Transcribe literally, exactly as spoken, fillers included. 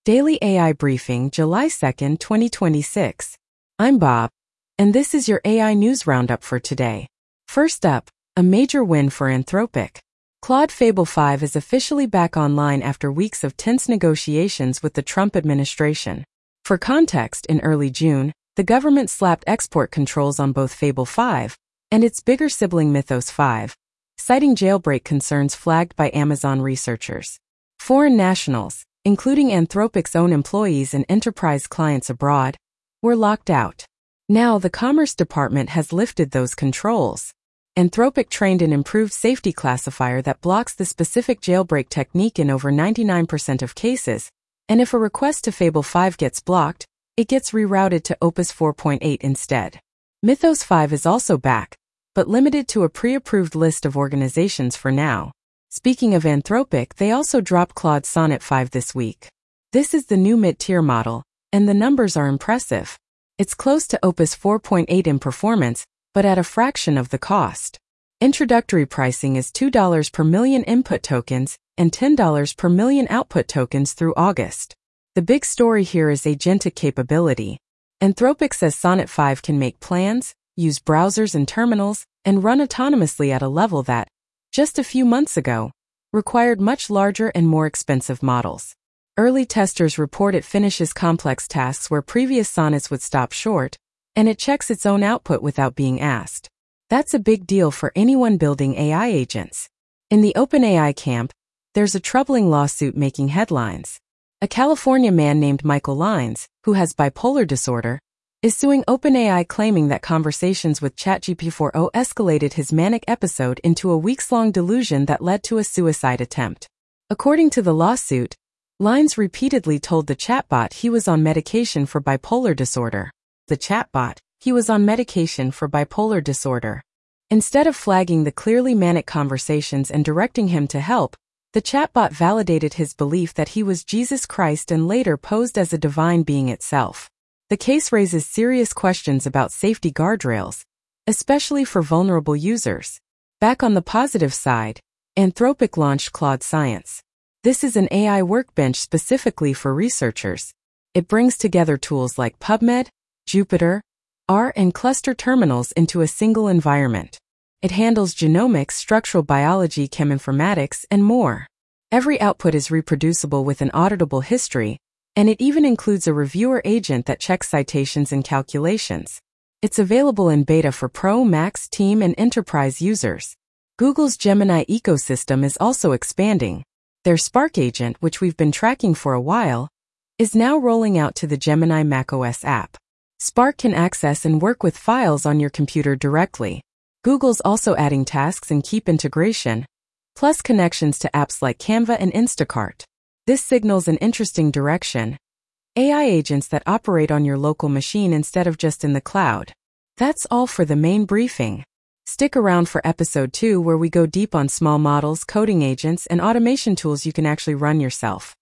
Daily A I Briefing, July second, twenty twenty-six. I'm Bob, and this is your A I News Roundup for today. First up, a major win for Anthropic. Claude Fable five is officially back online after weeks of tense negotiations with the Trump administration. For context, in early June, the government slapped export controls on both Fable five and its bigger sibling Mythos five, citing jailbreak concerns flagged by Amazon researchers. Foreign nationals, including Anthropic's own employees and enterprise clients abroad, were locked out. Now the Commerce Department has lifted those controls. Anthropic trained an improved safety classifier that blocks the specific jailbreak technique in over ninety-nine percent of cases, and if a request to Fable five gets blocked, it gets rerouted to Opus four point eight instead. Mythos five is also back, but limited to a pre-approved list of organizations for now. Speaking of Anthropic, they also dropped Claude Sonnet five this week. This is the new mid-tier model, and the numbers are impressive. It's close to Opus four point eight in performance, but at a fraction of the cost. Introductory pricing is two dollars per million input tokens and ten dollars per million output tokens through August. The big story here is agentic capability. Anthropic says Sonnet five can make plans, use browsers and terminals, and run autonomously at a level that, just a few months ago, required much larger and more expensive models. Early testers report it finishes complex tasks where previous sonnets would stop short, and it checks its own output without being asked. That's a big deal for anyone building A I agents. In the OpenAI camp, there's a troubling lawsuit making headlines. A California man named Michael Lines, who has bipolar disorder, is suing OpenAI claiming that conversations with ChatGPT four point oh escalated his manic episode into a weeks-long delusion that led to a suicide attempt. According to the lawsuit, Lines repeatedly told the chatbot he was on medication for bipolar disorder. The chatbot, he was on medication for bipolar disorder. Instead of flagging the clearly manic conversations and directing him to help, the chatbot validated his belief that he was Jesus Christ and later posed as a divine being itself. The case raises serious questions about safety guardrails, especially for vulnerable users. Back on the positive side, Anthropic launched Claude Science. This is an A I workbench specifically for researchers. It brings together tools like PubMed, Jupyter, R, and cluster terminals into a single environment. It handles genomics, structural biology, cheminformatics, and more. Every output is reproducible with an auditable history, and it even includes a reviewer agent that checks citations and calculations. It's available in beta for Pro, Max, Team, and Enterprise users. Google's Gemini ecosystem is also expanding. Their Spark agent, which we've been tracking for a while, is now rolling out to the Gemini macOS app. Spark can access and work with files on your computer directly. Google's also adding tasks and Keep integration, plus connections to apps like Canva and Instacart. This signals an interesting direction: A I agents that operate on your local machine instead of just in the cloud. That's all for the main briefing. Stick around for episode two, where we go deep on small models, coding agents, and automation tools you can actually run yourself.